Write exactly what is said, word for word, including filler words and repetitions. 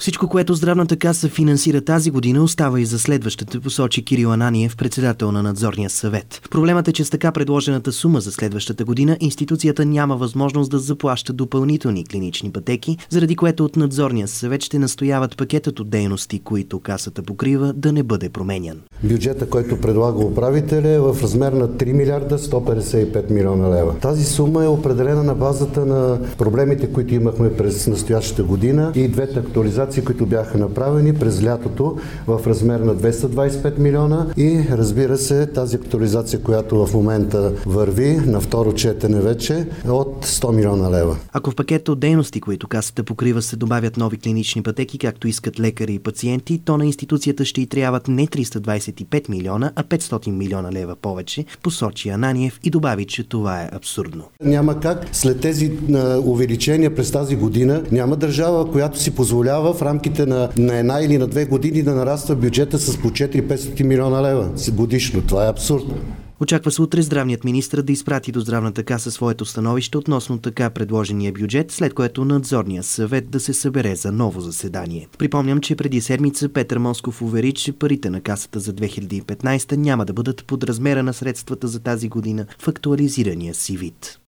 Всичко, което Здравната каса финансира тази година, остава и за следващата, посочи Кирил Ананиев, председател на надзорния съвет. Проблемът е, че с така предложената сума за следващата година институцията няма възможност да заплаща допълнителни клинични пътеки, заради което от надзорния съвет ще настояват пакетът от дейности, които касата покрива, да не бъде променян. Бюджета, който предлага управителя, е в размер на три милиарда сто петдесет и пет милиона лева. Тази сума е определена на базата на проблемите, които имахме през настоящата година и двете актуализации, които бяха направени през лятото в размер на двеста двадесет и пет милиона и, разбира се, тази актуализация, която в момента върви на второ четене вече, от сто милиона лева. Ако в пакета от дейности, които касата покрива, се добавят нови клинични пътеки, както искат лекари и пациенти, то на институцията ще й трябват не триста двадесет и пет милиона, а петстотин милиона лева повече, посочи Ананиев и добави, че това е абсурдно. Няма как след тези а, увеличения през тази година, няма държава, която си позволява в рамките на, на една или на две години да нараства бюджета с по четири-петстотин милиона лева годишно. Това е абсурдно. Очаква се утре здравният министър да изпрати до Здравната каса своето становище относно така предложения бюджет, след което надзорния съвет да се събере за ново заседание. Припомням, че преди седмица Петър Москов увери, че парите на касата за две хиляди и петнадесета няма да бъдат под размера на средствата за тази година в актуализирания си вид.